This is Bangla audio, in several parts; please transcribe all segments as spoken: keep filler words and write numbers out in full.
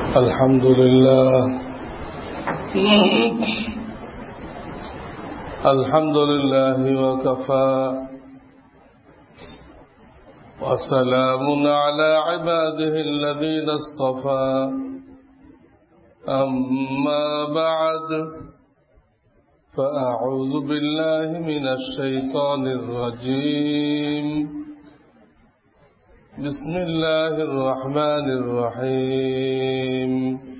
الحمد لله الحمد لله وكفى وسلام على عباده الذين اصطفى أما بعد فأعوذ بالله من الشيطان الرجيم بسم الله الرحمن الرحيم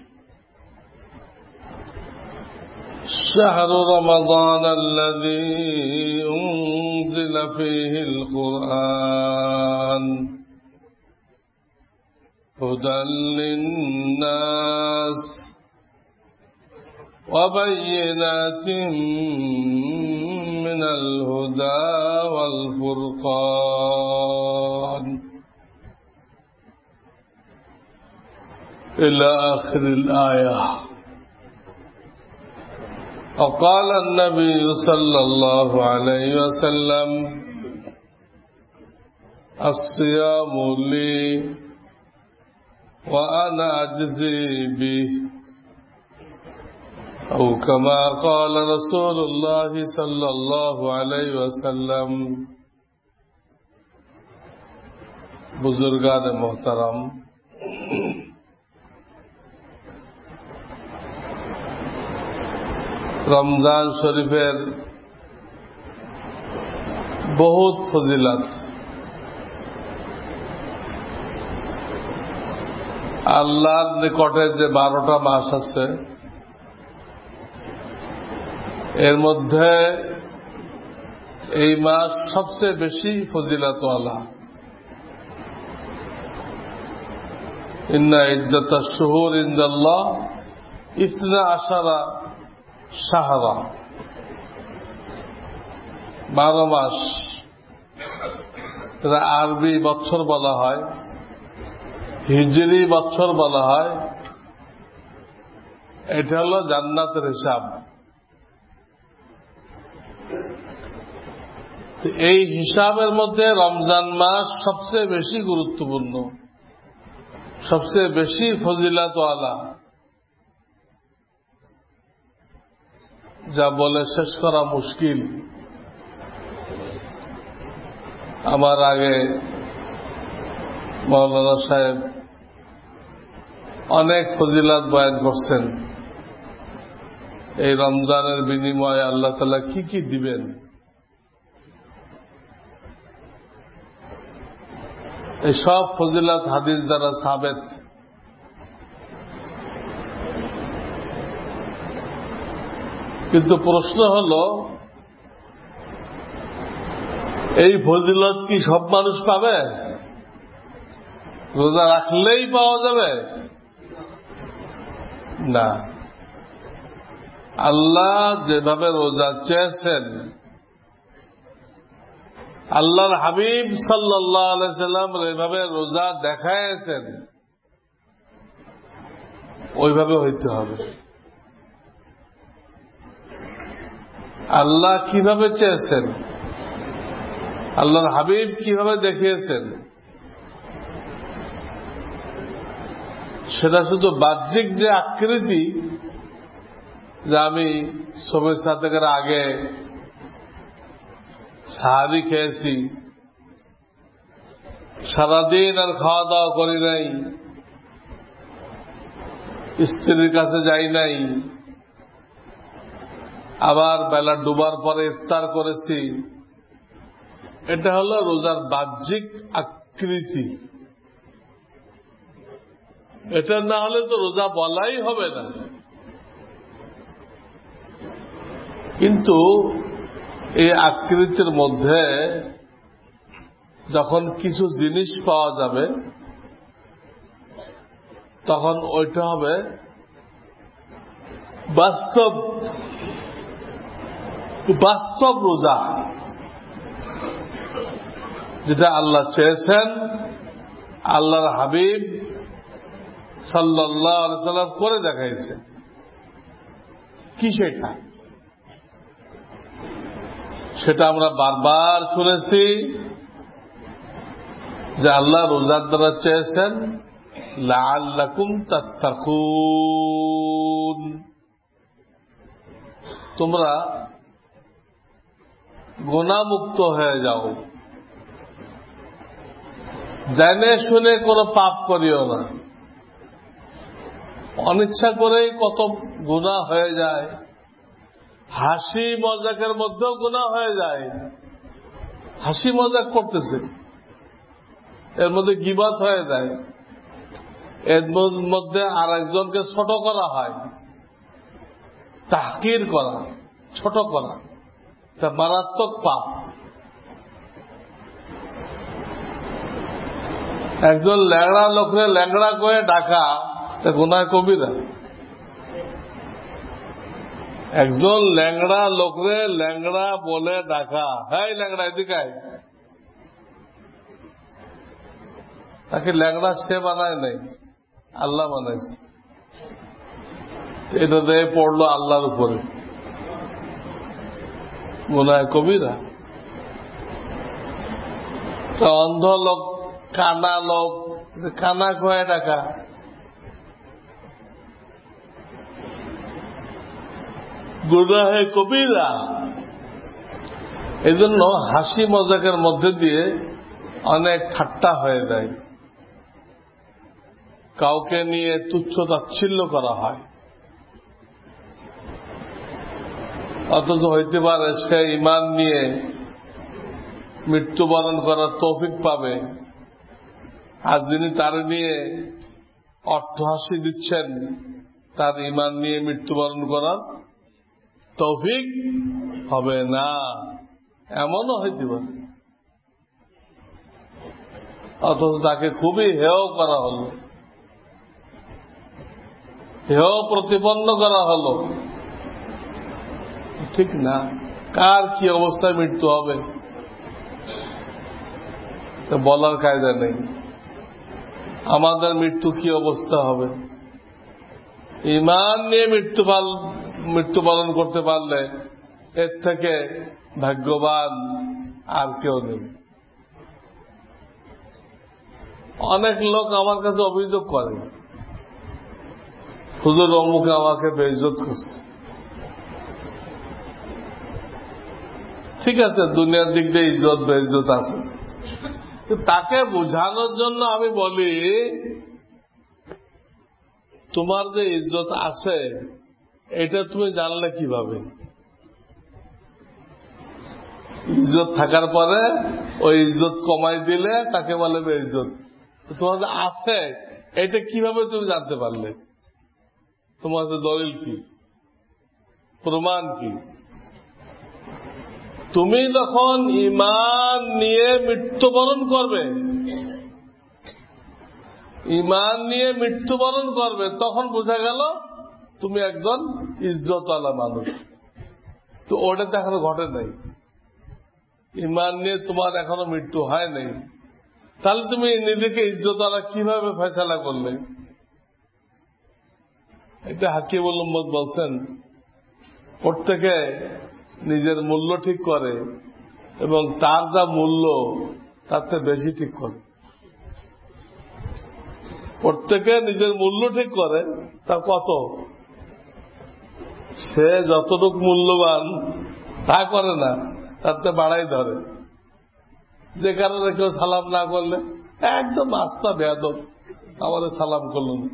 شهر رمضان الذي أنزل فيه القرآن هدى للناس وبينات من الهدى والفرقان إلى آخر الآية. وقال النبي صلى الله عليه وسلم الصيام لي وأنا أجزي به أو كما قال رسول الله صلى الله عليه وسلم. बुजुर्गान मोहतरम, রমজান শরীফের বহুত ফজিলত আল্লাহর নিকটে যে বারোটা মাস আছে এর মধ্যে এই মাস সবচেয়ে বেশি ফজিলতওয়ালা। ইন্না ইদ্দাতাশ শুহুর ইনদাল্লাহ ইসনা আশারা শাহরা, বারো মাস। এটা আরবি বছর বলা হয়, হিজরি বছর বলা হয়। এটা হল জান্নাতের হিসাব। এই হিসাবের মধ্যে রমজান মাস সবচেয়ে বেশি গুরুত্বপূর্ণ, সবচেয়ে বেশি ফজিলতওয়ালা, যা বলে শেষ করা মুশকিল। আমার আগে মাওলানা সাহেব অনেক ফজিলত বয়ান করছেন। এই রমজানের বিনিময়ে আল্লাহ তাআলা কি কি দিবেন, এই সব ফজিলত হাদিস দ্বারা সাবেত। কিন্তু প্রশ্ন হল, এই ফজিলত কি সব মানুষ পাবে? রোজা রাখলেই পাওয়া যাবে? না। আল্লাহ যেভাবে রোজা চেয়েছেন, আল্লাহর হাবিব সাল্লাল্লাহু আলাইহি সাল্লাম এভাবে রোজা দেখাইছেন, ওইভাবে হইতে হবে। আল্লাহ কিভাবে চেয়েছেন, আল্লাহর হাবিব কিভাবে দেখিয়েছেন, সেটা শুধু বাহ্যিক যে আকৃতি, যে আমি সবের সাথে আগে সাহারি খেয়েছি, সারাদিন আর খাওয়া দাওয়া করি নাই, স্ত্রীর কাছে যাই নাই, আবার বেলা ডুবার পরে ইফতার করেছি, এটা হলো রোজার বাহ্যিক আকৃতি। এটা না হলে তো রোজা বলাই হবে না। কিন্তু এই আকৃতির মধ্যে যখন কিছু জিনিস পাওয়া যাবে, তখন ওইটা হবে বাস্তব বাস্তব রোজা, যেটা আল্লাহ চেয়েছেন, আল্লাহর হাবিব সাল্লাল্লাহু আলাইহি সাল্লাম করে দেখাইছে। কি সেটা? সেটা আমরা বারবার শুনেছি যে আল্লাহ রোজার দ্বারা চেয়েছেন লাআল্লাকুম তাত্তাকুন, তোমরা গুনাহমুক্ত হয়ে যাও। জেনে শুনে কোনো পাপ করিও না। অনিচ্ছা করেই কত গুনাহ হয়ে যায়, হাসি মজাকের মধ্যেও গুনাহ হয়ে যায়। হাসি মজাক করতেছে, এর মধ্যে গীবত হয়ে যায়, এর মধ্যে আর একজনকে ছোট করা হয়, তাহকির করা, ছোট করা, তা মারাত্মক পাপ। একজন ল্যাংড়া লোকরে ল্যাংড়া করে ডাকা, তা গুনাহ কবিরা। একজন ল্যাংড়া লোকরে ল্যাংড়া বলে ডাকা, হ্যাঁ ল্যাংড়া এদিকে আয়, তাকে ল্যাংড়া সে বানায় নাই, আল্লাহ বানাইছে। এটা দিয়ে পড়লো আল্লাহর উপরে, গুনাহ কবিরা। তো অন্ধ লোক, কানা লোক, কানা কয়ে ডাকা, গুনাহ কবিরা। এই জন্য হাসি মজাকের মধ্যে দিয়ে অনেক ঠাট্টা হয়ে যায়, কাউকে নিয়ে তুচ্ছ তাচ্ছিল্য করা হয়। অথচ হইতে পারে সে ঈমান নিয়ে মৃত্যুবরণ করার তৌফিক পাবে, আর যিনি তার নিয়ে অট্টহাসি দিচ্ছেন তার ঈমান নিয়ে মৃত্যুবরণ করার তৌফিক হবে না, এমনও হইতে পারে। অথচ তাকে খুবই হেয় করা হলো, হেয় প্রতিপন্ন করা হলো। ঠিক না? কার কি অবস্থায় মৃত্যু হবে বলার কায়দা নেই। আমাদের মৃত্যু কি অবস্থা হবে, ঈমান নিয়ে মৃত্যু মৃত্যুবরণ করতে পারলে এর থেকে ভাগ্যবান আর কেউ নেই। অনেক লোক আমার কাছে অভিযোগ করে, হুজুর অমুকে আমাকে বেইজ্জত করছে। ঠিক আছে, দুনিয়ার দিক দিয়ে ইজ্জত বেইজ্জত আছে, তাকে বোঝানোর জন্য আমি বলি, তোমার যে ইজ্জত আছে এটা তুমি জানলে কিভাবে? ইজ্জত থাকার পরে ওই ইজ্জত কমাই দিলে তাকে বলে বেইজ্জত। তোমার যে আছে এটা কিভাবে তুমি জানতে পারলে? তোমার যে দলিল কি, প্রমাণ কি? তুমি যখন ঈমান নিয়ে মৃত্যুবরণ করবে, ঈমান নিয়ে মৃত্যুবরণ করবে, তখন বোঝা গেল তুমি একজন ইজ্জতওয়ালা মানুষ। তো ওটা তো এখনো ঘটে নাই, ঈমান নিয়ে তোমার এখনো মৃত্যু হয় নাই, তাহলে তুমি নিজেকে ইজ্জতওয়ালা কিভাবে ফয়সালা করলে? এটা হাকিমুল উম্মত বলছেন, প্রত্যেকে নিজের মূল্য ঠিক করে এবং তার যা মূল্য তার থেকে বেশি ঠিক করে। প্রত্যেকে নিজের মূল্য ঠিক করে, তা কত? সে যতটুক মূল্যবান তা করে না, তার থেকে বাড়াই ধরে। যে কারণে কেউ সালাম না করলে একদম আস্থা বেয়াদব, আমাদের সালাম করল না,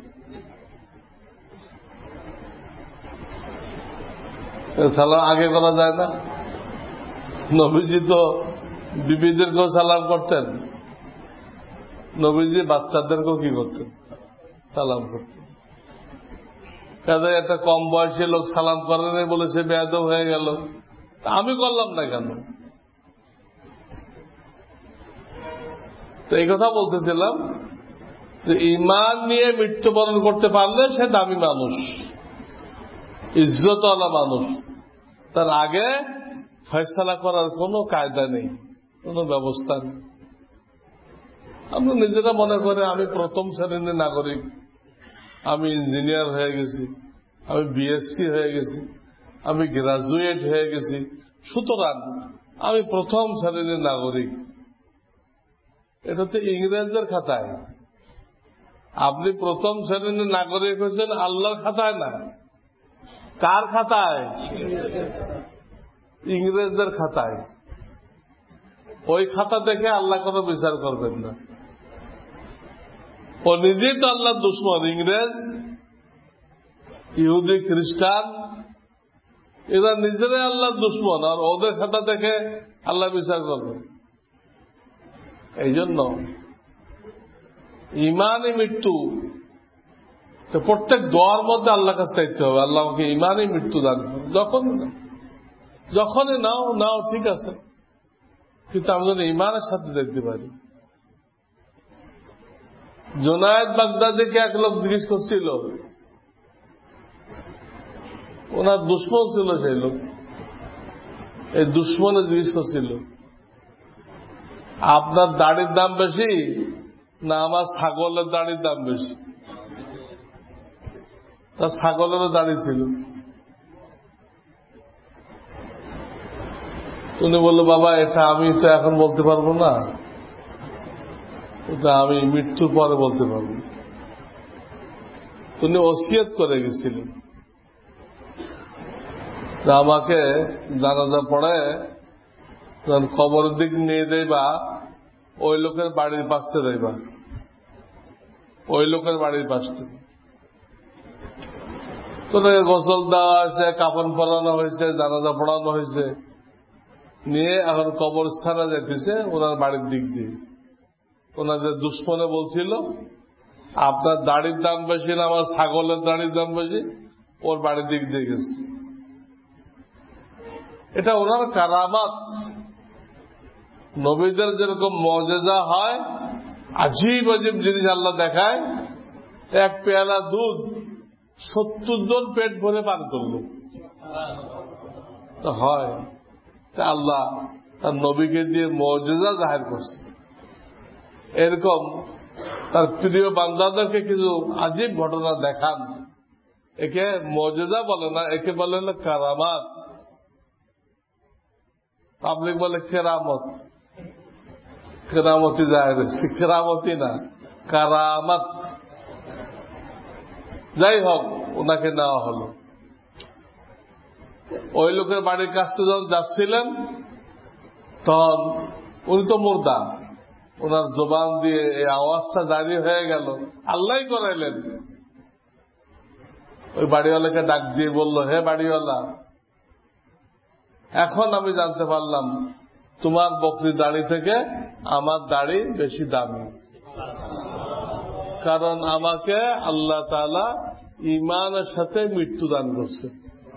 সালাম আগে করা যায় না? নবীজি তো বিবিদেরকেও সালাম করতেন, নবীজি বাচ্চাদেরকেও কি করতেন? সালাম করতেন। কাজে একটা কম বয়সী লোক সালাম করে নাই বলে সে বেয়াদব হয়ে গেল, আমি করলাম না কেন? তো এই কথা বলতেছিলাম যে ঈমান নিয়ে মৃত্যুবরণ করতে পারলে সে দামি মানুষ, ইজ্জতওয়ালা মানুষ। তার আগে ফয়সালা করার কোনো কায়দা নেই, কোনো ব্যবস্থা নেই। আমরা নিজেরা মনে করে আমি প্রথম শ্রেণীর নাগরিক, আমি ইঞ্জিনিয়ার হয়ে গেছি, আমি বিএসসি হয়ে গেছি, আমি গ্রাজুয়েট হয়ে গেছি, সুতরাং আমি প্রথম শ্রেণীর নাগরিক। এটা তো ইংরেজদের খাতায়, আপনি প্রথম শ্রেণীর নাগরিক হয়েছেন আল্লাহর খাতায় না, কার খাতায়? ইংরেজদের খাতায়। ওই খাতা দেখে আল্লাহ কোনো বিচার করবেন না। ও নিজেই তো আল্লাহর দুশমন। ইংরেজ, ইহুদি, খ্রিস্টান, এরা নিজেরাই আল্লাহর দুশমন, আর ওদের খাতা দেখে আল্লাহ বিচার করবেন। এই জন্য ইমানই মৃত্যু। প্রত্যেক দোয়ার মধ্যে আল্লাহর কাছে চাইতে হবে, আল্লাহ আমাকে ইমানই মৃত্যু দান করুন। যখন যখনই নাও নাও ঠিক আছে, কিন্তু আমি যেন ইমানের সাথে দেখতে পারি। জুনায়েদ বাগদাদিকে এক লোক জিজ্ঞেস করছিল, ওনার দুশ্মন ছিল সেই লোক, এই দুশ্মনে জিজ্ঞেস করছিল, আপনার দাড়ির দাম বেশি না আমার ছাগলের দাড়ির দাম বেশি? তার ছাগলেরও দাড়ি ছিল। তুমি বললো, বাবা এটা আমি তো এখন বলতে পারবো না, এটা আমি মৃত্যুর পরে বলতে পারবো। তুমি ওসিয়ত করে গেছিলেন যে আমাকে জানাজা পড়ে যখন কবরের দিক নিয়ে দেবা, ওই লোকের বাড়ির পাশে দেবা, ওই লোকের বাড়ির পাশে। তোদেরকে গোসল দেওয়া হয়েছে, কাফন পরানো হয়েছে, জানাজা পড়ানো হয়েছে, নিয়ে এখন কবরস্থানে যেতেছে ওনার বাড়ির দিক দিয়ে। ওনাদের দুশ্মনে বলছিল, আপনার দাড়ির দাম বেশি না আমার ছাগলের দাড়ির দাম বেশি? ওর বাড়ির দিক দিয়ে গেছে। এটা ওনার কারামাত। নবীদের যেরকম মজেজা হয়, আজীব আজীব জিনিস আল্লাহ দেখায়। এক পেয়ালা দুধ সত্তর জন পেট ভরে পান করল হয়, আল্লাহ তার নবীকে দিয়ে মজেজা জাহির করছে। এরকম তার প্রিয় বান্দাদেরকে কিছু আজীব ঘটনা দেখান, একে মজেজা বলে না, একে বলে হলো কারামাত। পাবলিক বলে কেরামত, কেরামতি জাহির হয়েছে, কেরামতি না, কারামাত। যাই হোক, ওনাকে নেওয়া হল। ওই লোকের বাড়ির কাছে যখন যাচ্ছিলেন, তখন উনি তো মুর্দা, ওনার জবান দিয়ে এই আওয়াজটা জারি হয়ে গেল, আল্লাহ করাইলেন। ওই বাড়িওয়ালাকে ডাক দিয়ে বলল, হে বাড়িওয়ালা, এখন আমি জানতে পারলাম তোমার বকরি দাড়ি থেকে আমার দাড়ি বেশি দামি, কারণ আমাকে আল্লাহ তাআলা ইমানের সাথে মৃত্যু দান করছে।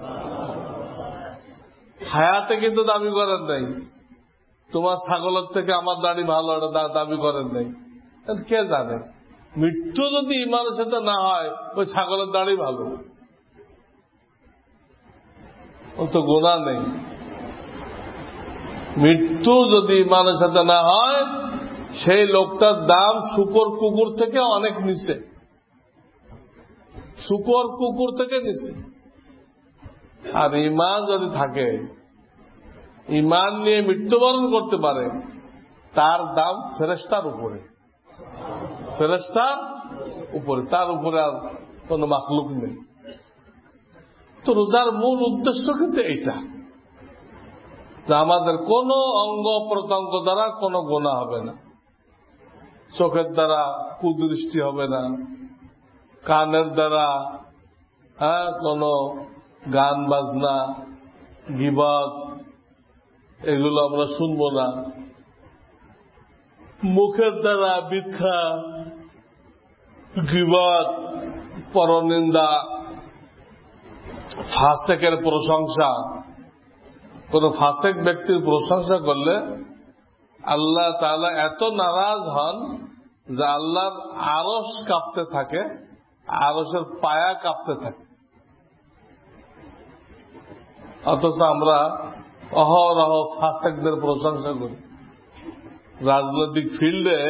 হায়াতে কিন্তু দাবি করেন নাই তোমার ছাগলের থেকে আমার দাড়ি ভালো, এটা দাবি করেন নাই। কে জানে, মৃত্যু যদি ইমানের সাথে না হয়, ওই ছাগলের দাড়ি ভালো, ও তো গুনাহ নেই। মৃত্যু যদি ইমানের সাথে না হয়, সেই লোকটার দাম শুকর কুকুর থেকে অনেক নিচে, শুকর কুকুর থেকে নিচে। আর ইমান যদি থাকে, ইমান নিয়ে মৃত্যুবরণ করতে পারে, তার দাম ফেরেশতার উপরে, ফেরেশতার উপরে, তার উপরে আর কোন মাখলুক নেই। তো রোজার মূল উদ্দেশ্য কিন্তু এইটা, যে আমাদের কোন অঙ্গ প্রত্যঙ্গ দ্বারা কোন গুনাহ হবে না, চোখের দ্বারা কুদৃষ্টি হবে না, কানের দ্বারা হ্যাঁ কোন গান বাজনা, গীবত, এগুলো আমরা শুনবো না, মুখের দ্বারা মিথ্যা, গীবত, পরনিন্দা, ফাসেকের প্রশংসা। কোন ফাসেক ব্যক্তির প্রশংসা করলে আল্লাহ তাআলা এত নারাজ হন যে আল্লাহর আরশ কাঁপতে থাকে, আরশের পায়া কাঁপতে থাকে। অথচ আমরা অহরহ ফাসেকদের প্রশংসা করি। রাজনৈতিক ফিল্ডে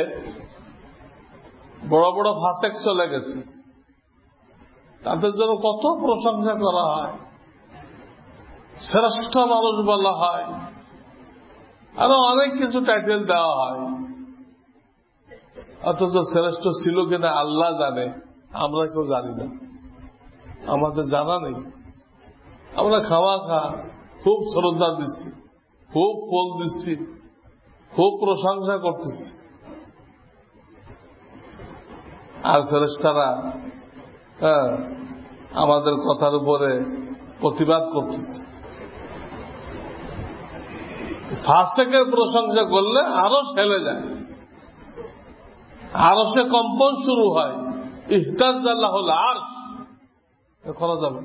বড় বড় ফাসেক চলে গেছে, তাদের জন্য কত প্রশংসা করা হয়, শ্রেষ্ঠ মানুষ বলা হয়, আরো অনেক কিছু টাইটেল দেওয়া হয়। অথচ শ্রেষ্ঠ ছিল কিনা আল্লাহ জানে, আমরা কেউ জানি না, আমাদের জানা নেই। আমরা খাওয়া খা খুব শ্রদ্ধা দিচ্ছি, খুব ফল দিচ্ছি, খুব প্রশংসা করতেছি, আর ফেরেশতারা হ্যাঁ আমাদের কথার উপরে প্রতিবাদ করতেছে। ফাসেকের প্রশংসা করলে আরো ফেলে যায়, আরো সে কম্পন শুরু হয়, ইহতাজ্জাল্লাহ হল আরশ করা যাবে।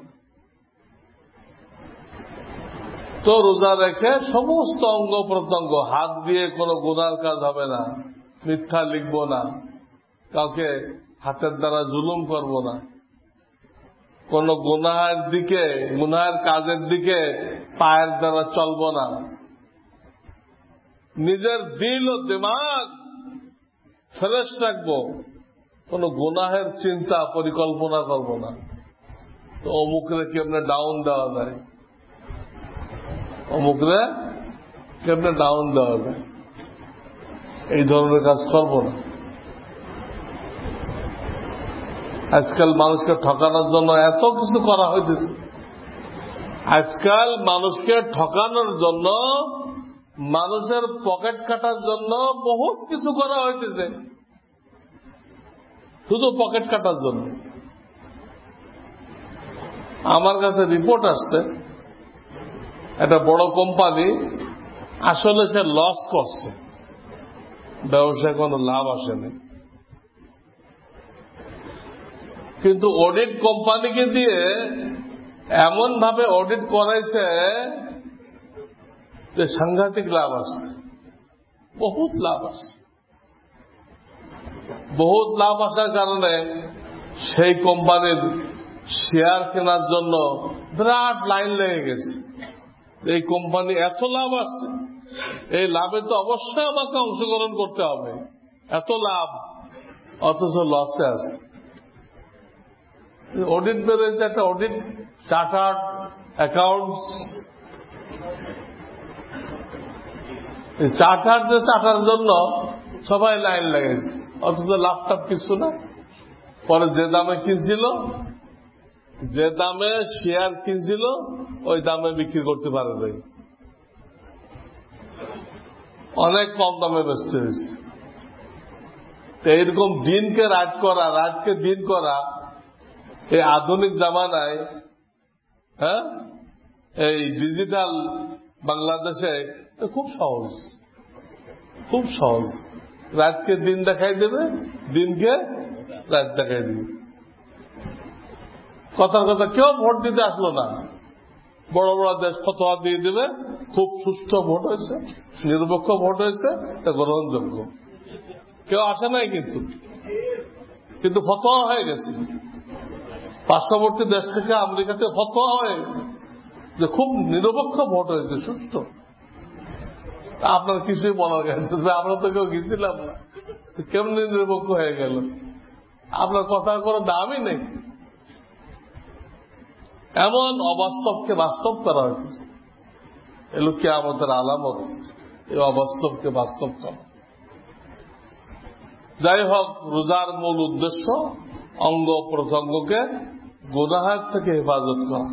তো রোজা রেখে সমস্ত অঙ্গ প্রত্যঙ্গ, হাত দিয়ে কোনো গুনার কাজ হবে না, মিথ্যা লিখবো না, কাউকে হাতের দ্বারা জুলুম করব না, কোন গুনাহের দিকে, গুনাহের কাজের দিকে পায়ের দ্বারা চলব না, নিজের দিল ও দিমাগ ফ্রেশ রাখবো, কোন গুনাহের চিন্তা পরিকল্পনা করব না। তো অমুকরে কেমনে ডাউন দেওয়া যায়, অমুকরে কেমনে ডাউন দেওয়া যায়, এই ধরনের কাজ করব না। আজকাল মানুষকে ঠকানোর জন্য এত কিছু করা হইতেছে, আজকাল মানুষকে ঠকানোর জন্য, মানুষের পকেট কাটার জন্য বহুত কিছু করা হইতেছে, শুধু পকেট কাটার জন্য। আমার কাছে রিপোর্ট আসছে, একটা বড় কোম্পানি আসলে সে লস করছে, ব্যবসায় কোনো লাভ আসেনি, কিন্তু অডিট কোম্পানিকে দিয়ে এমন ভাবে অডিট করাইছে যে সাংঘাতিক লাভ আসছে, বহুত লাভ আসছে। বহুত লাভ আসার কারণে সেই কোম্পানির শেয়ার কেনার জন্য বিরাট লাইন লেগে গেছে। এই কোম্পানি এত লাভ আসছে, এই লাভে তো অবশ্যই আমাকে অংশগ্রহণ করতে হবে, এত লাভ, অথচ লসে আছে। অডিট বেরোয়েছে, একটা অডিট চার্টার্ড অ্যাকাউন্টস, চার্টার যে চার্টার জন্য সবাই লাইন লেগেছে, অথচ লাভটাপ কিছু না। পরে যে দামে কিনছিল, যে দামে শেয়ার কিনছিল, ওই দামে বিক্রি করতে পারে নাই, অনেক কম দামে বেচতে হয়েছে। তো এইরকম দিনকে রাত করা, রাতকে দিন করা এই আধুনিক জামানায়, হ্যাঁ এই ডিজিটাল বাংলাদেশে খুব সহজ, খুব সহজ। রাতকে দিন দেখাই দেবে, দিনকে রাত দেখাই দেবে। কথার কথা কেউ ভোট দিতে আসলো না, বড় বড় দেশ ফতোয়া দিয়ে দেবে, খুব সুস্থ ভোট হয়েছে, নিরপেক্ষ ভোট হয়েছে, তা গ্রহণযোগ্য। কেউ আসে নাই কিন্তু, কিন্তু ফতোয়া হয়ে গেছে। পার্শ্ববর্তী দেশ থেকে আমেরিকাতে ফতোয়া হয়ে গেছে যে খুব নিরপেক্ষ ভোট হয়েছে, সুস্থ। আপনার কিছুই বলার গেছে, আমরা তো কেউ গেছিলাম না, কেমনি নিরপেক্ষ হয়ে গেল? আপনার কথার কোনো দামই নেই। এমন অবাস্তবকে বাস্তব করা হয়েছে, এগুলো কি আমাদের আলামত, এই অবাস্তবকে বাস্তব করা। যাই হোক, রোজার মূল উদ্দেশ্য অঙ্গ প্রত্যঙ্গকে গুনাহের থেকে হেফাজত করা।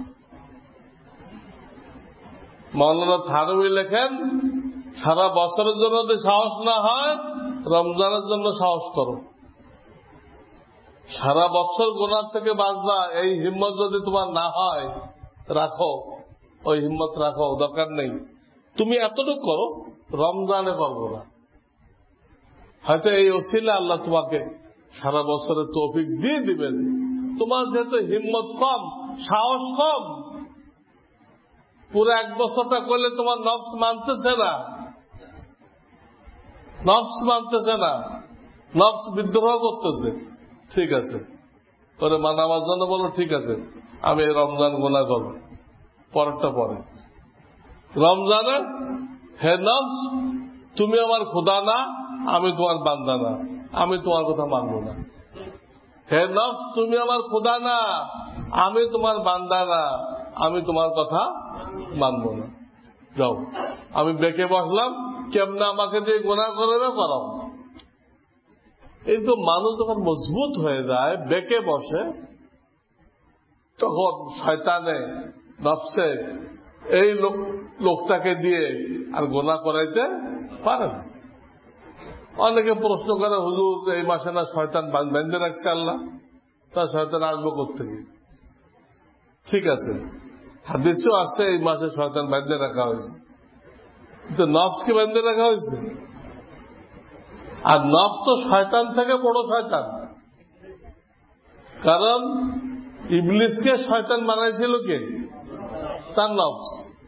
মাওলানা থানভী লেখেন, সারা বছরের জন্য যদি সাহস না হয়, রমজানের জন্য সাহস করো। সারা বছর গুনাহ থেকে বাঁচবা, এই হিম্মত যদি তোমার না হয়, রাখো, ওই হিম্মত রাখো, দরকার নেই। তুমি এতটুকু করো, রমজানে পারবো না, হয়তো এই ওসিলা আল্লাহ তোমাকে সারা বছরের তৌফিক দিয়ে দিবেন। তোমার যেহেতু হিম্মত কম, সাহস কম, পুরো এক বছরটা করলে তোমার নফস মানতেছে না, নফস মানতেছে না, নফস বিদ্রোহ করতেছে। ঠিক আছে, তোরে মানাবার জন্য বলো, ঠিক আছে আমি এই রমজান গুনাহ করব, পরেরটা পরে। রমজানে হে নফস, তুমি আমার খোদা না, আমি তোমার বান্দা না, আমি তোমার কথা মানব না। হে নফস, তুমি আমার খোদা না, আমি তোমার বান্দা না, আমি তোমার কথা মানব না। যাও, আমি বেঁকে বসলাম, কেমনে আমাকে দিয়ে গুনাহ করে করাও। এরকম মানুষ যখন মজবুত হয়ে যায়, বেঁকে বসে, তখন শয়তানে নফসে এই লোকটাকে দিয়ে আর গোনা করাইতে পারে না। অনেকে প্রশ্ন করে, হুজুর এই মাসে না শয়তান বেঁধে রাখছে আল্লাহ, তা শয়তান আসবো কোত্থেকে? ঠিক আছে, হাদিসেও আসছে এই মাসে শয়তান বেঁধে রাখা হয়েছে, কিন্তু নফসকে বেঁধে রাখা হয়েছে। আর নফস তো শয়তান থেকে বড় শয়তান, কারণ ইবলিসকে শয়তান বানাইছিল কে? তার নফস।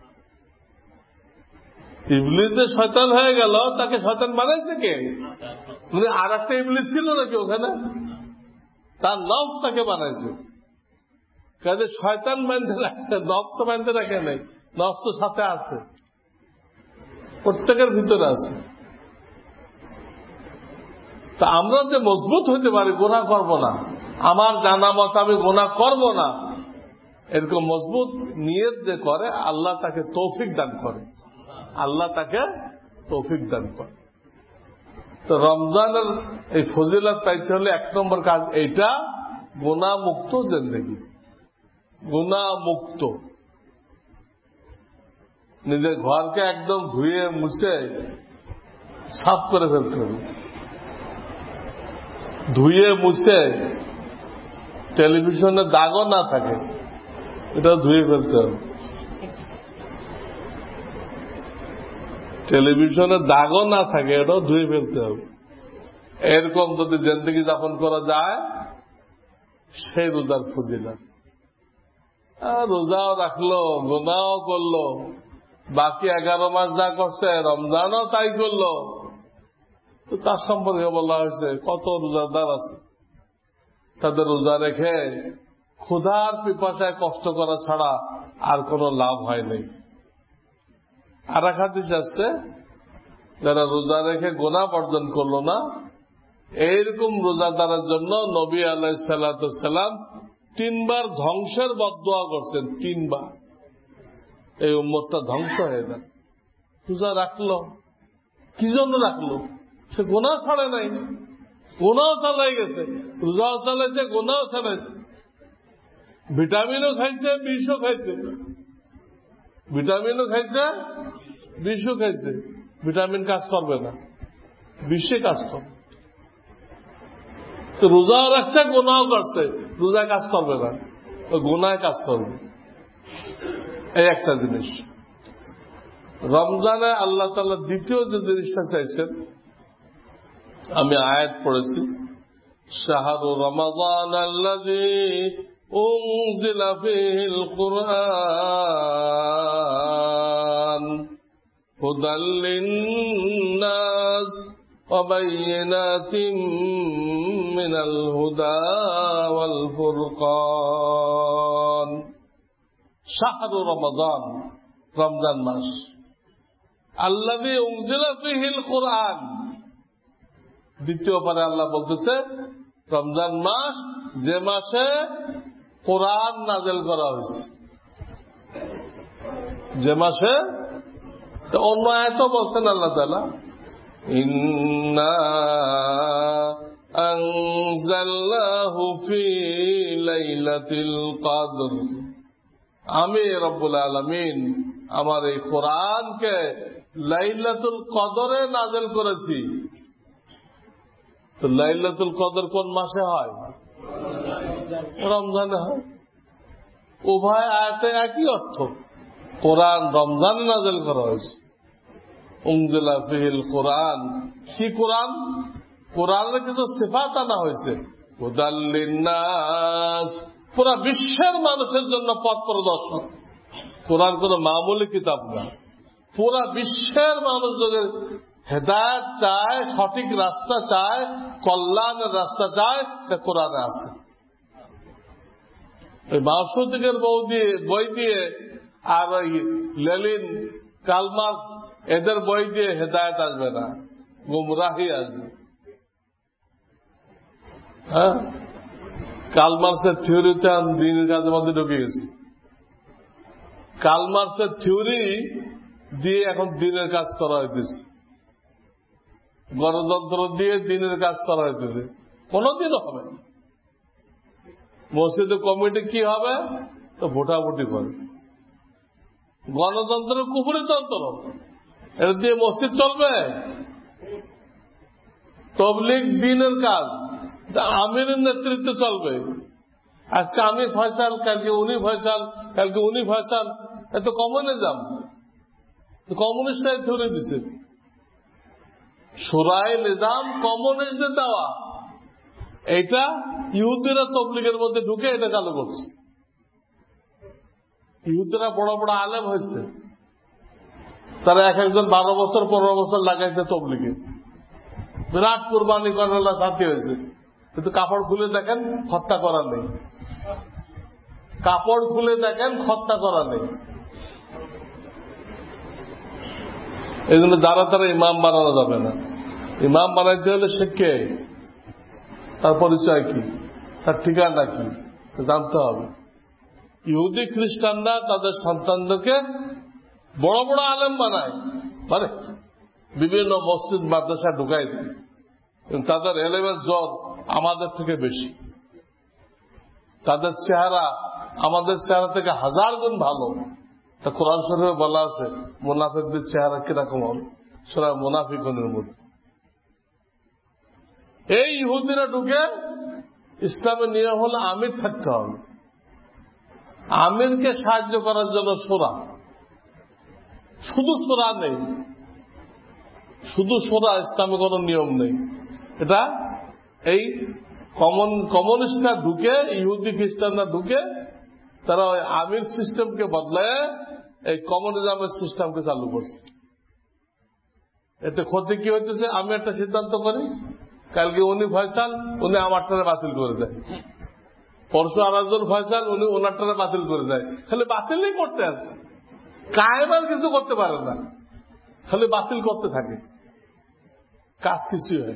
ইবলিস যে শয়তান হয়ে গেল, তাকে শয়তান বানাইছে কে? মানে আর একটা ইবলিস ছিল নাকি ওখানে? তার নফস তাকে বানাইছে। কাজে শয়তান বাঁধতে রাখছে, নফস তো বাঁধতে রাখে নাই, নফস তো সাথে আছে, প্রত্যেকের ভিতরে আছে। তা আমরা যে মজবুত হইতে পারি, গোনা করব না, আমার জানা মত আমি গোনা করব না, এরকম মজবুত নিয়ত যে করে, আল্লাহ তাকে তৌফিক দান করে, আল্লাহ তাকে তৌফিক দান করে। তো রমজানের এই ফজিলত পাইতে হলে এক নম্বর কাজ এইটা, গুনাহ মুক্ত জিন্দেগি, গুনাহ মুক্ত। নিজের ঘরকে একদম ধুয়ে মুছে সাফ করে ফেলতে হবে, ধুয়ে মুছে টেলিভিশনে দাগও না থাকে, এটা ধুয়ে ফেলতে হবে। টেলিভিশনে দাগও না থাকে, এটাও ধুয়ে ফেলতে হবে। এরকম যদি জিন্দেগি যাপন করা যায়, সেই রোজার ফজিলত। রোজাও রাখলো, গুনাহও করলো, বাকি এগারো মাস যা করছে রমজানও তাই করলো, তো তার সম্পর্কে বলা হয়েছে কত রোজাদার আছে, তাদের রোজা রেখে ক্ষুধার পিপাসায় কষ্ট করা ছাড়া আর কোনো লাভ হয় নাই। আর এক হাদিস আসছে, যারা রোজা রেখে গুনাহ বর্জন করলো না, এইরকম রোজাদারের জন্য নবী আলাইহিস সালাতু ওয়াস সালাম তিনবার ধ্বংসের বদদোয়া করছেন। তিনবার এই উম্মতটা ধ্বংস হয়ে যায়। রোজা রাখলো, কি জন্য রাখলো? সে গুনাহ ছাড়ে নাই, গুনাহ চালাই গেছে, রোজাও চালাইছে, গুনাহ চালাইছে, ভিটামিনও খাইছে, বিষও খাইছে, ভিটামিনও খাইছে, বিষও খাইছে। ভিটামিন কাজ করবে না, বিষে কাজ করবে। তো রোজাও রাখছে, গুনাহ করছে, রোজা কাজ করবে না, ওই গুনাহ কাজ করবে। এই একটা জিনিস। রমজানে আল্লাহ তাআলা দ্বিতীয় যে জিনিসটা চাইছেন, আমি আয়াত পড়েছি, শাহরু রমাদান আল্লাযী উনজিলা ফীহিল কুরআন হুদাল লিন-নাস ওয়া বায়িনাতিন মিনাল হুদা ওয়াল ফুরকান। শাহরু রমাদান, রমজান মাস, আল্লাযী উনজিলা ফীহিল কুরআন। দ্বিতীয় পারে আল্লাহ বলতেছে রমজান মাস, যে মাসে কোরআন নাযিল করা হয়েছে, যে মাসে। অন্য আয়াতও বলছেন আল্লাহ তাআলা, ইন্না আনজালনাহু ফী লাইলাতিল কদর। আমি রব্বুল আলামিন আমার এই কোরআনকে লাইলাতুল কদরে নাযিল করেছি। তো লাইলাতুল কদর কোন মাসে হয়? রমজানে হয়। উভয় আয়াতে একই অর্থ, কোরআন রমজানে নাযিল করা হয়েছে। উনজিলা ফীহিল কোরআন, কি কোরআন? কোরআনের কিছু সিফাত আনা হয়েছে। হুদাল লিন-নাস, পুরা বিশ্বের মানুষের জন্য পথ প্রদর্শক। কোরআন কোন মামুলি কিতাব না, পুরা বিশ্বের মানুষ যদি হেদায়েত চায়, সঠিক রাস্তা চায়, কল্যাণের রাস্তা চায়, তা কোরআনে আছে। ওই মাসুদিকের বই দিয়ে বই দিয়ে আর ওই লেনিন, কার্ল মার্কস এদের বই দিয়ে হেদায়েত আসবে না, গুমরাহি আসবে। হ্যাঁ, কার্ল মার্কসের থিওরিতে দিনের কাজের মধ্যে ঢুকে গেছে। কার্ল মার্কসের থিওরি দিয়ে এখন দিনের কাজ করা হইতেছে। গণতন্ত্র দিয়ে দিনের কাজ করা হইতেছে, কোনদিনও হবে না। মসজিদে কমিটি কি হবে? তো ভোটাভুটি করে। গণতন্ত্র কুফরিতন্ত্র, এটা দিয়ে মসজিদ চলবে? তবলিগ দিনের কাজ, আমিরের নেতৃত্বে চলবে। আজকে আমি ফয়সাল, কালকে উনি ফয়সাল, কালকে উনি ফয়সাল, এত কমিউনিজম, কমিউনিস্টরাই ধরে দিছে। শুরায়ে নিজাম কমিউনিস্টদের দেওয়া, এটা ইহুদিরা তবলিগের মধ্যে ঢুকে এটা চালু করছে। ইহুদিরা বড় বড় আলেম হয়েছে, তারা এক একজন বারো বছর পনেরো বছর লাগাইছে তবলিগে, বিরাট কুরবানি করার সাথী হয়েছে। কিন্তু কাপড় খুলে দেখেন হত্যা করা নেই, কাপড় খুলে দেখেন হত্যা করা নেই। এগুলো দ্বারা তারা ইমাম বানানো যাবে না। ইমাম বানাইতে হলে সে কে, তার পরিচয় কি, তার ঠিকানা কি জানতে হবে। ইহুদি খ্রিস্টানরা তাদের সন্তানদেরকে বড় বড় আলেম বানায়, মানে বিভিন্ন মসজিদ মাদ্রাসা ঢুকাই দেয়, কিন্তু তাদের এলেমের জ্বর আমাদের থেকে বেশি। তাদের চেহারা আমাদের চেহারা থেকে হাজার গুণ ভালো। তা কোরআন শরীফে বলা আছে মুনাফিকদের চেহারা কিরকম হবে, সূরা মুনাফিকুনের মধ্যে। এই ইহুদিরা ঢুকে ইসলামের নিয়ম হলো আমির থাকতে হবে, আমিরকে সাহায্য করার জন্য শোরা, শুধু শোরা নেই, শুধু শোরা ইসলামে কোন নিয়ম নেই। এটা এই কমন কমিউনিস্টরা ঢুকে, ইহুদি খ্রিস্টানরা ঢুকে, তারা ওই আমির সিস্টেমকে বদলায় এই কমিউনিজমের সিস্টেমকে চালু করছে। এতে ক্ষতি কি হইতেছে? আমি একটা সিদ্ধান্ত করি, কালকে উনি ফয়সাল, উনি আমারটারে বাতিল করে দেয়, পরশু আর একজন ফয়সাল, উনি ওনারটারে বাতিল করে দেয়। খালি বাতিলই করতে আছে, কায়েম আর কিছু করতে পারে না, খালি বাতিল করতে থাকে, কাজ কিছুই হয়।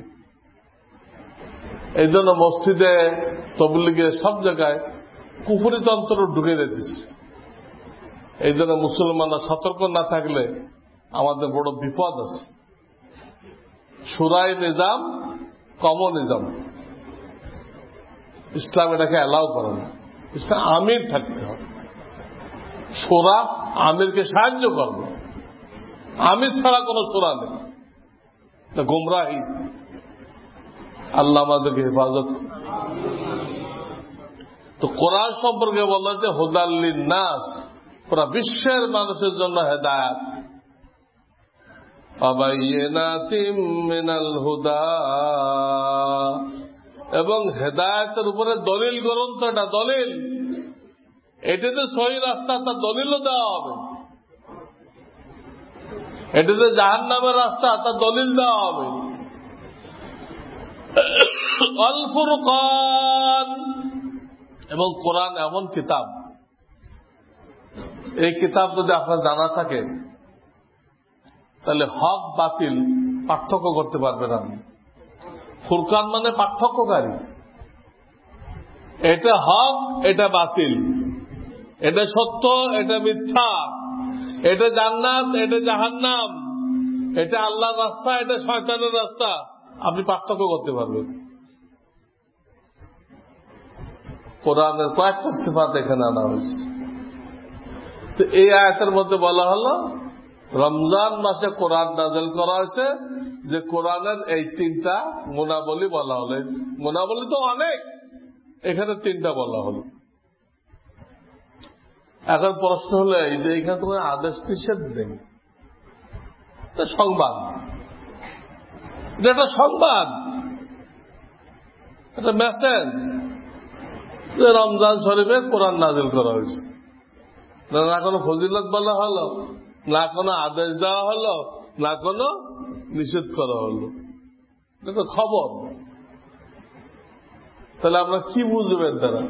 এই জন্য মসজিদে তবলিগে সব জায়গায় কুফরি তন্ত্র ঢুকে দিতেছে। এই জন্য মুসলমানরা সতর্ক না থাকলে আমাদের বড় বিপদ আছে। শুরায়ে নিজাম কমিউনিজম, ইসলাম এটাকে অ্যালাউ করে না। ইসলাম আমির থাকতে হবে, শোরা আমিরকে সাহায্য করবে, আমির ছাড়া কোন শোরা নেই, গোমরাহি। আল্লাহ আমাদেরকে হেফাজত। তো কোরআন সম্পর্কে বলা যে হুদাল লিন্নাস, পুরা বিশ্বের মানুষের জন্য হেদায়েত, ওয়াবায়্যিনাতিম মিনাল হুদা, এবং হেদায়েতের উপরে দলিল গ্রন্থ, এটা দলিল, এটাতে সহি রাস্তা, তার দলিলও দেওয়া হবে। এটাতে জাহান্নামের রাস্তা, তার দলিল দেওয়া হবে। আল ফুরকান, এবং কোরআন এমন কিতাব, এই কিতাব যদি আপনার জানা থাকে তাহলে হক বাতিল পার্থক্য করতে পারবেন আপনি। ফুরকান মানে পার্থক্যকারী, এটা হক, এটা বাতিল, এটা সত্য, এটা মিথ্যা, এটা জান্নাত, এটা জাহান্নাম, এটা আল্লাহর রাস্তা, এটা শয়তানের রাস্তা, আপনি পার্থক্য করতে পারবেন। কোরআনের কয়েকটা সিফাত এখানে আনা হয়েছে। তো এই আয়াতের মধ্যে বলা হলো রমজান মাসে কোরআন নাযিল করা হয়েছে, যে কোরআনের এই তিনটা গুণাবলী বলা হলো। গুণাবলী তো অনেক, এখানে তিনটা বলা হলো। এখন প্রশ্ন হলো এই যে এখানে তোমার আদেশ নিষেধ নেই, সংবাদ, এটা একটা সংবাদ, একটা মেসেজ যে রমজান শরীফে কোরআন নাযিল করা হয়েছে। না কোনো ফজিলত বলা হলো, না কোনো আদেশ দেওয়া হলো, না কোনো নিষেধ করা হলো, এটা তো খবর। তাহলে আমরা কি বুঝবেন তারা?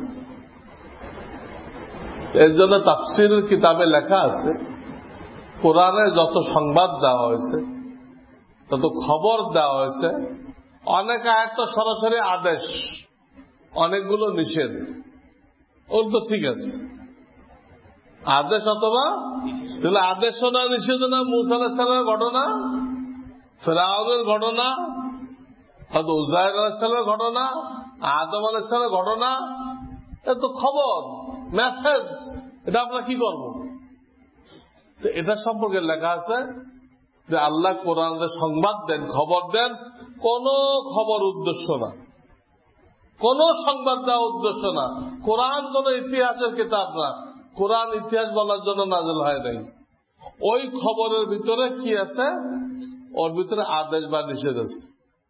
এর জন্য তাফসীরের কিতাবে লেখা আছে কোরআনে যত সংবাদ দেওয়া হয়েছে, যত খবর দেওয়া হয়েছে, অনেক আয়াত তো সরাসরি আদেশ, অনেকগুলো নিষেধ। ওর তো ঠিক আছে, আদেশ অথবা তাহলে আদেশ না নিষেধ না। মুসা আলাইহিস সালামের ঘটনা, ফিরআউনের ঘটনা, হয়তো উজাইর আলাইহিস সালামের ঘটনা, আদম আলাইহিস সালামের ঘটনা, এটা তো খবর, মেসেজ, এটা আমরা কি করব? তো এটা সম্পর্কে লেখা আছে যে আল্লাহ কোরআনে সংবাদ দেন, খবর দেন, কোন খবর উদ্দেশ্য না, কোন সংবাদ দেওয়া উদ্দেশ্য না। কোরআন কোন ইতিহাসের কিতাব না, কোরআন ইতিহাস বলার জন্য নাযিল হয় নাই। ওই খবরের ভিতরে কি আছে? ওর ভিতরে আদেশ বা নিষেধ আছে।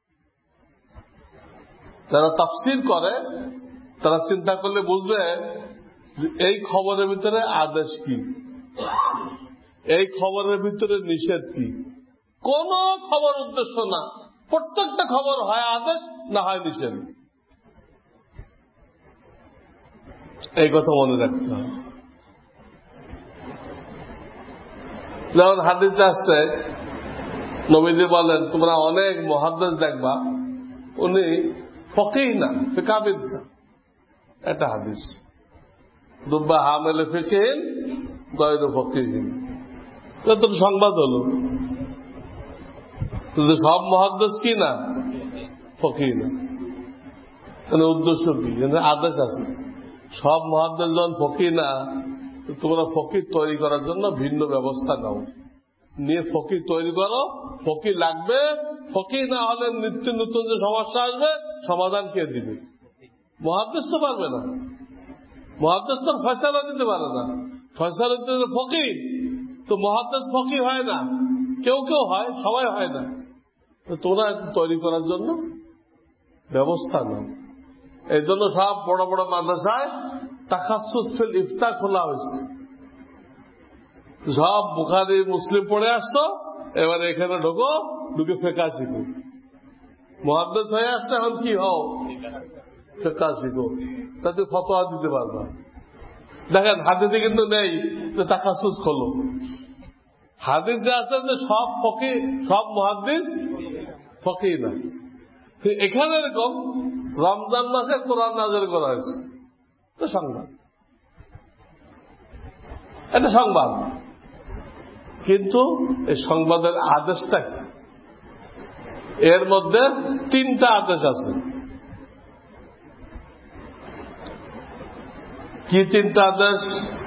যারা তাফসীর করে তারা চিন্তা করলে বুঝবে এই খবরের ভিতরে আদেশ কি, এই খবরের ভিতরে নিষেধ কি। কোন খবর উদ্দেশ্য না, প্রত্যেকটা খবর হয় আদেশ না হয় নিষেধ। এই কথা মনে রাখতে হবে। যেমন হাদিসে আসছে, নবীজি বলেন তোমরা অনেক মুহাদ্দিস দেখবা, উনি ফকিহ না, ফিকাহবিদ না। এটা হাদিস। দুব্বা হামেলে ফিকহিন গায়রু ফকিহিন, এটা তো সংবাদ হলো। কিন্তু সব মুহাদ্দিস কি না? ফকিহ না। মানে উদ্দেশ্য কি? আদেশ আছে। সব মুহাদ্দিস যখন ফকিহ না, তোমরা ফকিহ তৈরি করার জন্য ভিন্ন ব্যবস্থা নাও, নিয়ে ফকিহ তৈরি করো। ফকিহ লাগবে, ফকিহ না হলে নিত্য নতুন যে সমস্যা আসবে সমাধান কে দিবে? মুহাদ্দিস তো পারবে না, মুহাদ্দিস তো ফয়সালা দিতে পারে না, ফয়সালা দিতে ফকিহ। তো মুহাদ্দিস ফকিহ হয় না, কেউ কেউ হয়, সবাই হয় না। তো তোমরা তৈরি করার জন্য ব্যবস্থা নাও। এই জন্য সব বড় বড় মাদ্রাসায় তাখাসসুস ফিল ইফতা খোলা হয়েছে। সব বুখারী মুসলিম পড়ে আসছো, এবারে এখানে ঢোকো, ঢুকে ফিকহ শিখো। মুহাদ্দিস হয়ে আসছে, এখন কি হও? ফিকহ শিখো, তাতে ফতোয়া দিতে পারবা। দেখেন হাদিসে কিন্তু নেই যে তাখাসসুস খোলো। হাদিসে আছে যে সব ফকিহ, সব মুহাদ্দিস ফকিহ না। এখানে এরকম রমজান মাসে কোরআন নাযিল করা হয়েছে, তো সংবাদ, এটা সংবাদ। কিন্তু এই সংবাদের আদেশটা কি? এর মধ্যে তিনটা আদেশ আছে। কি তিনটা আদেশ?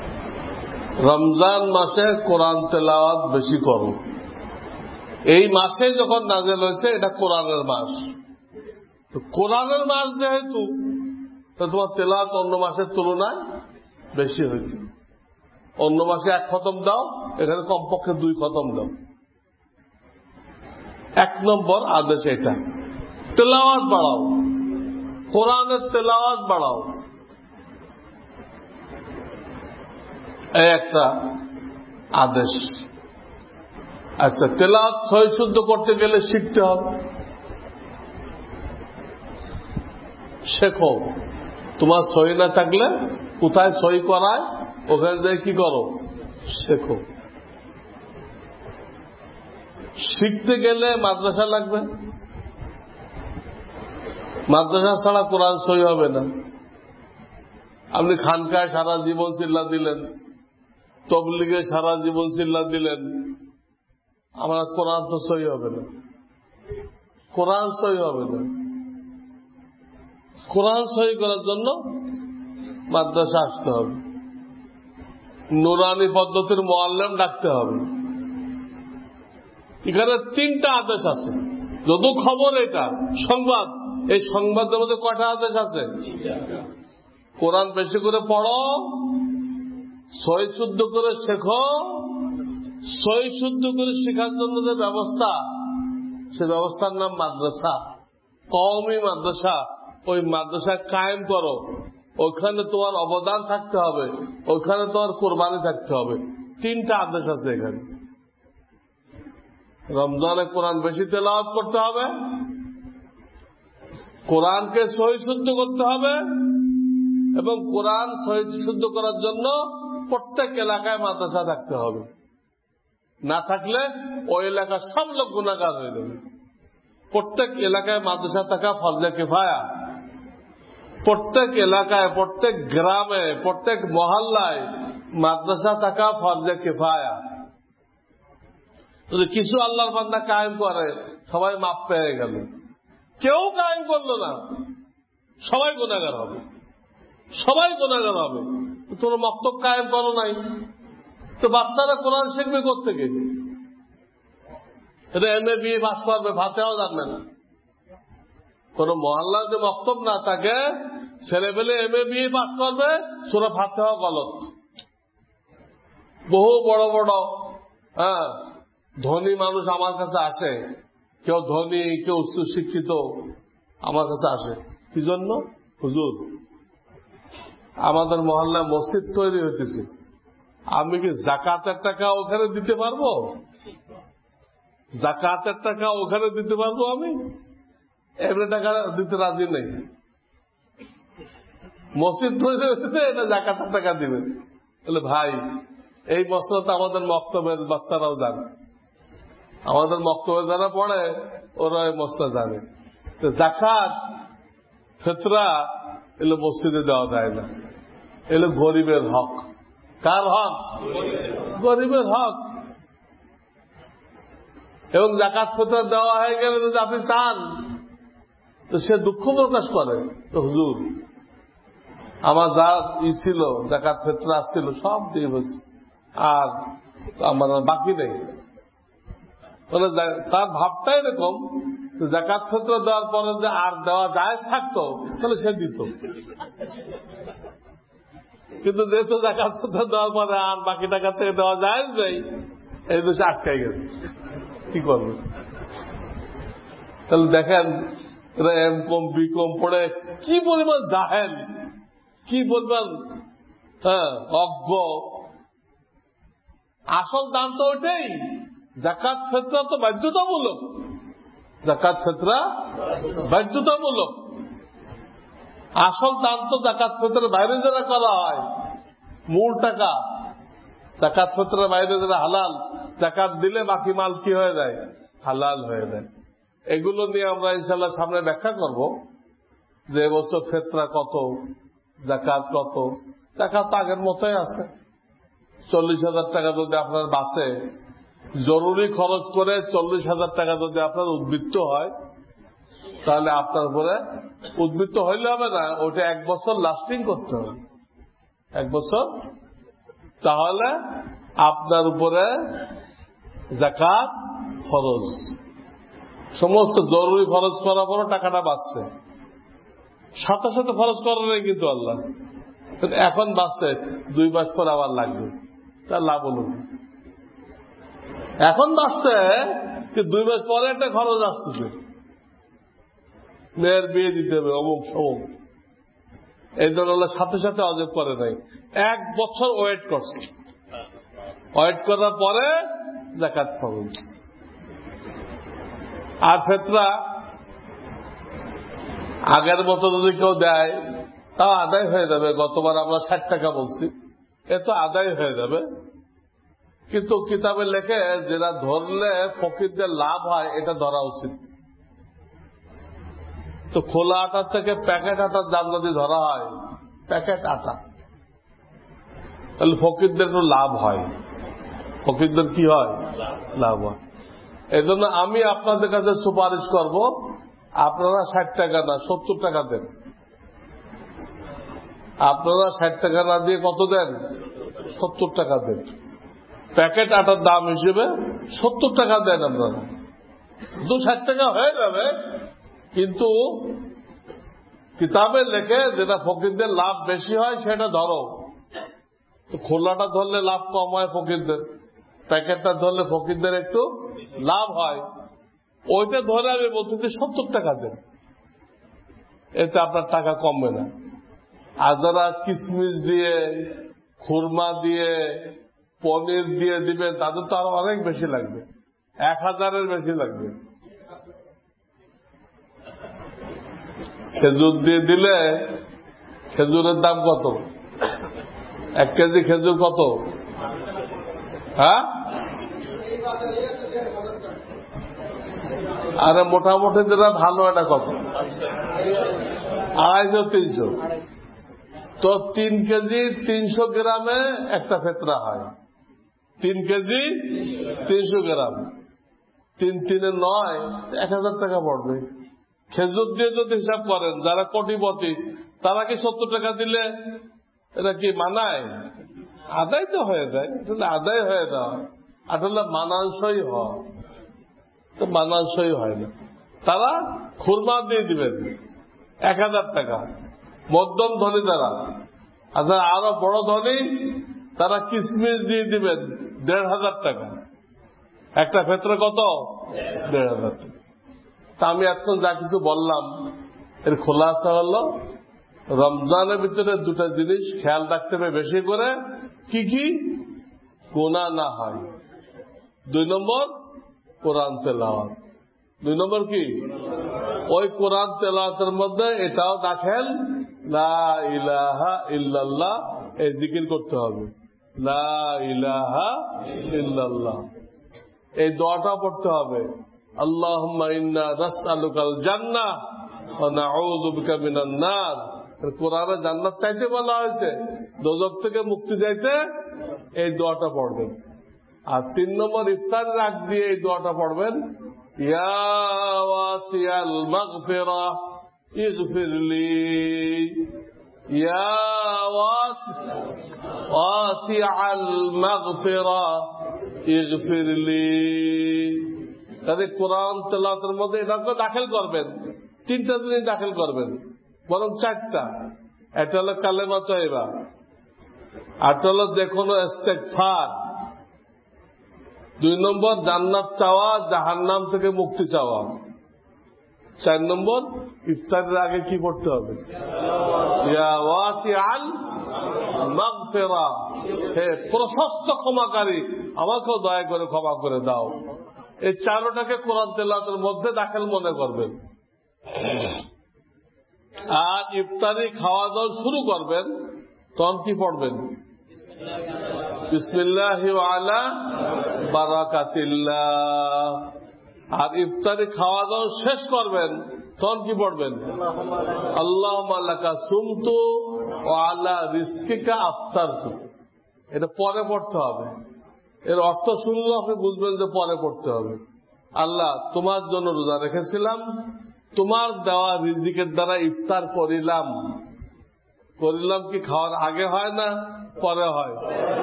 রমজান মাসে কোরআন তেলাওয়াত বেশি করো। এই মাসে যখন নাযিল হয়েছে, এটা কোরআনের মাস। তো কোরআনের মাস যেহেতু, তো তোমার তেলাওয়াত অন্য মাসের তুলনায় বেশি হয়েছে। অন্য মাসে এক খতম দাও, এখানে কমপক্ষে দুই খতম দাও। এক নম্বর আদেশ এটা, তেলাওয়াত বাড়াও, কোরআনের তেলাওয়াত বাড়াও। এই একটা আদেশ। আচ্ছা, তেলাওয়াত সহি শুদ্ধ করতে গেলে শিখতে হবে, শেখো। তোমার সহি না থাকলে কোথায় সহি করায় ওখানে যাই কি করো? শেখো। শিখতে গেলে মাদ্রাসা লাগবে, মাদ্রাসা ছাড়া কোরআন সহি হবে না। আপনি খানকায় সারা জীবন চিল্লা দিলেন, তবলিগে সারা জীবন চিল্লা দিলেন, আমার কোরআন তো সহি হবে না, কোরআন সহি হবে না। কোরআন সহি করার জন্য মাদ্রাসা আসতে হবে, নুরানি পদ্ধতির মুআল্লিম ডাকতে হবে। এখানে তিনটা আদেশ আছে। যদু খবর, এটা সংবাদ, এই সংবাদের মধ্যে কয়টা আদেশ আছে? কোরআন বেশি করে পড়ো, সহি শুদ্ধ করে শেখো। সহি শুদ্ধ করে শেখার জন্য যে ব্যবস্থা, সে ব্যবস্থার নাম মাদ্রাসা, কওমি মাদ্রাসা। ওই মাদ্রাসা কায়েম করো, ওইখানে তোমার অবদান থাকতে হবে, ওইখানে তোমার কোরবানি থাকতে হবে। তিনটা আদেশ আছে এখানে। রমজানে কোরআন বেশি তেলাওয়াত করতে হবে, কোরআনকে সহি শুদ্ধ করতে হবে, এবং কোরআন সহি শুদ্ধ করার জন্য প্রত্যেক এলাকায় মাদ্রাসা থাকতে হবে। না থাকলে ওই এলাকার সব লোক গুনাহগার হয়ে যাবে। প্রত্যেক এলাকায় মাদ্রাসা থাকা ফরজে কিফায়া। প্রত্যেক এলাকায়, প্রত্যেক গ্রামে, প্রত্যেক মহল্লায় মাদ্রাসা থাকা ফরজে কিফায়া। যদি কিছু আল্লাহর বান্দা কায়েম করে, সবাই মাপ পেয়ে গেল। কেউ কায়েম করলো না, সবাই গুনাহগার হবে, সবাই গুনাহগার হবে। তোমরা মক্তব কায়েম করো নাই, তো বাচ্চারা কোরআন শিখবে কোত্থেকে? এটা এম এ বিএ পাস করবে, ফাতিহাও জানবে না। কোন মহল্লার যে মক্তব না থাকে, ছেলে পেলে এম এ বিএ পাস করবে, সূরা ফাতিহাও গলত। বহু বড় বড় হ্যাঁ ধনী মানুষ আমার কাছে আসে, কেউ ধনী কেউ উচ্চ শিক্ষিত আমার কাছে আসে। কি জন্য? হুজুর, আমাদের মহল্লায় মসজিদ তৈরি হইতেছে, আমি কি যাকাতের টাকা ওখানে দিতে পারবো? যাকাতের টাকা ওখানে দিতে পারবো? আমি এমনি টাকা দিতে রাজি নেই। মসজিদ তৈরি হইতেছে, এটা যাকাতের টাকা দিবে। বলে ভাই, এই মশলা তো আমাদের মক্তবের বাচ্চারাও জানে, আমাদের মক্তবে যারা পড়ে ওরা এই মশলা জানে। যাকাত ফিতরা এগুলো মসজিদে দেওয়া যায় না, এগুলো গরিবের হক। কার হক? গরিবের হক। এবং যাকাত ফিতরা দেওয়া হয়ে গেলে যদি আপনি চান, তো সে দুঃখ প্রকাশ করে, তো হুজুর আমার যা ই ছিল যাকাত ফিতরা আসছিল সব দিয়ে বলছি, আর আমার বাকি নেই। তার ভাবটা এরকম, যাকাত ফিতরা দেওয়ার পরে যে আর দেওয়া যায় থাকতো, তাহলে সে দিত। কিন্তু যেহেতু যাকাত ফিতরা দেওয়ার পরে আর বাকি টাকা থেকে দেওয়া যায় যাই, এই দেশে আটকাই গেছে, কি করবে? তাহলে দেখেন এরা এম কম বি কম পড়ে কি পরিমাণ জাহেল, কি বলবেন হ্যাঁ অজ্ঞ। আসল দাম তো ওইটাই, যাকাত ফিতরা তো বাধ্যতামূলক, যাকাত ফিতরা বাধ্যতামূলক। আসল দান তো যাকাত ফিতরের বাইরে যারা করা হয়, মূল টাকা যাকাত ফিতরের বাইরে যারা হালাল, যাকাত দিলে বাকি মাল কি হয়ে যায়? হালাল হয়ে যায়। এগুলো নিয়ে আমরা ইনশাল্লাহ সামনে ব্যাখ্যা করব যে এবছর ফিতরা কত, যাকাত কত। যাকাত আগের মতোই আছে। চল্লিশ হাজার টাকা যদি আপনার বাসে জরুরি খরচ করে চল্লিশ হাজার টাকা যদি আপনার উদ্বৃত্ত হয়, তাহলে আপনার উপরে উদ্বৃত্ত হইলে হবে না, ওটা এক বছর লাস্টিং করতে হবে, এক বছর। তাহলে আপনার উপরে যাকাত ফরজ। সমস্ত জরুরি খরচ করার পরও টাকাটা বাঁচছে, সাথে সাথে খরচ করার নেই কিন্তু আল্লাহ, এখন বাঁচছে, দুই মাস পর আবার লাগবে, তার লাভ হল। এখন বাঁচছে যে দুই মাস পরে একটা খরচ আসতেছে, মেয়ের বিয়ে দিতে হবে, অমুক সমুক, এই জন্য সাথে সাথে অজেব করে নাই, এক বছর ওয়েট করছে, ওয়েট করার পরে যাকাত ফরজ। আর ফিতরা আগের মতো যদি কেউ দেয় তাও আদায় হয়ে যাবে। গতবার আমরা ষাট টাকা বলছি, এ তো আদায় হয়ে যাবে। কিন্তু কিতাবে লেখে যেটা ধরলে ফকিরদের লাভ হয় এটা ধরা উচিত। তো খোলা আটার থেকে প্যাকেট আটার দাম যদি ধরা হয়, প্যাকেট আটা, তাহলে ফকিরদের একটু লাভ হয়, ফকিরদের কি হয়? লাভ হয়। এই জন্য আমি আপনাদের কাছে সুপারিশ করব, আপনারা ষাট টাকা না সত্তর টাকা দেন। আপনারা ষাট টাকা না দিয়ে কত দেন? সত্তর টাকা দেন। প্যাকেট আটার দাম হিসেবে সত্তর টাকা দেন আপনারা, দু ষাট টাকা হয়ে যাবে। কিন্তু কিতাবে লেখে যেটা ফকিরদের লাভ বেশি হয় সেটা ধরো। তো খোলাটা ধরলে লাভ কম হয় ফকিরদের, প্যাকেটটা ধরলে ফকিরদের একটু লাভ হয়। ওইটা ধরে আমি বলতে সত্তর টাকা দেন, এতে আপনার টাকা কমবে না। আর যারা কিশমিশ দিয়ে, খুরমা দিয়ে, পনির দিয়ে দিবেন, তাদের তো আরো অনেক বেশি লাগবে, এক হাজারের বেশি লাগবে। খেজুর দিয়ে দিলে, খেজুরের দাম কত? এক কেজি খেজুর কত? হ্যাঁ, আরে মোটামুটি যেটা ভালো এটা কত? আড়াইশো তিনশো। তো তিন কেজি তিনশো গ্রামে একটা ফিতরা হয়, তিন কেজি তিনশো গ্রাম, তিন তিনে নয়, এক হাজার টাকা পড়বে। খেজুর দিয়ে যদি হিসাব করেন, যারা কোটিপতি তারা কি সত্তর টাকা দিলে এটা কি মানায়? আদায় তো হয়ে যায়, আসলে আদায় হয়ে যাওয়া, আসলে মানানসই হওয়া তো মানানসই হয় না। তারা খুরমা দিয়ে দিবেন এক হাজার টাকা, মধ্যম ধনী তারা। আচ্ছা, আরো বড় ধনী তারা কিসমিস দিয়ে দিবেন দেড় হাজার টাকা, একটা ক্ষেত্রে কত? দেড় হাজার টাকা। তা আমি এখন যা কিছু বললাম এর খোলাসা হলো, রমজানের ভিতরে দুটা জিনিস খেয়াল রাখতে হবে বেশি করে। কি কি? গুনাহ না হয়। দুই নম্বর কোরআন তেলাওয়াত। দুই নম্বর কি? ওই কোরআন তেলাওয়াতের মধ্যে এটাও দাখিল, লা ইলাহা ইল্লাল্লাহ, এই জিকির করতে হবে, লা ইলাহা ইল্লাল্লাহ। এই দোয়াটা পড়তে হবে, আল্লাহুম্মা ইন্না নাসআলুকাল জান্নাহ ওয়া নাউযু বিকা মিনান নার। কোরআনে জান্নাত চাইতে বলা হয়েছে, দোজখ থেকে মুক্তি চাইতে এই দোয়াটা পড়বেন। আর তিন নম্বর ইফতারের আগ দিয়ে এই দোয়াটা পড়বেন, ইয়া ওয়াসিয়াল মাগফিরা ইগফিরলি, ইয়া ওয়াসিয়াল মাগফিরা ইগফিরলি। তাহলে কোরআন তেলাওয়াতের মধ্যে এটাকে দাখিল করবেন। তিনটা জিনিস দাখিল করবেন, বরং চারটা। এটা হলো কালেমা তয়্যিবা, আরটা হলো যে কোনো ইস্তেগফার, দুই নম্বর জান্নাত চাওয়া, জাহান্নাম থেকে মুক্তি চাওয়া, চার নম্বর ইফতারের আগে কি করতে হবে, ইয়া ওয়াসিআল মাগফিরা, হে প্রশস্ত ক্ষমাকারী, আমাকেও দয়া করে ক্ষমা করে দাও। এই চারোটাকে কোরআন তেলাওয়াতের মধ্যে দাখিল মনে করবেন। আর ইফতারি খাওয়া দাওয়া শুরু করবেন, তখন কি পড়বেন? বিসমিল্লাহি ওয়া আলা বারাকাতিল্লাহ। আর ইফতারি খাওয়া দাওয়া শেষ করবেন, তখন কি পড়বেন? আল্লাহুম্মা লাকা সুমতু ওয়া আলা রিজকিকা আফতারতু। এটা পরে পড়তে হবে। এর অর্থ শুনলে আপনি বুঝবেন যে পরে পড়তে হবে। আল্লাহ, তোমার জন্য রোজা রেখেছিলাম, তোমার দেওয়া রিজিকের দ্বারা ইফতার করিলাম। করিলাম কি খাওয়ার আগে হয় না পরে হয়?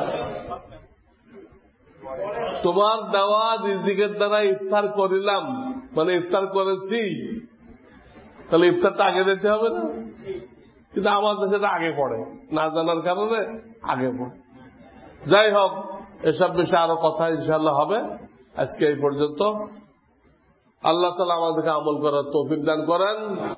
তোমার দেওয়া রিজিকের দ্বারা ইফতার করিলাম মানে ইফতার করেছি, তাহলে ইফতারটা আগে দিতে হবে না? কিন্তু আমাদের সেটা আগে পড়ে, না জানার কারণে আগে পড়ে। যাই হোক, এসব বিষয়ে আরো কথা ইনশাআল্লাহ হবে। আজকে এই পর্যন্ত। আল্লাহ তাআলা আমাদেরকে আমল করার তৌফিক দান করেন।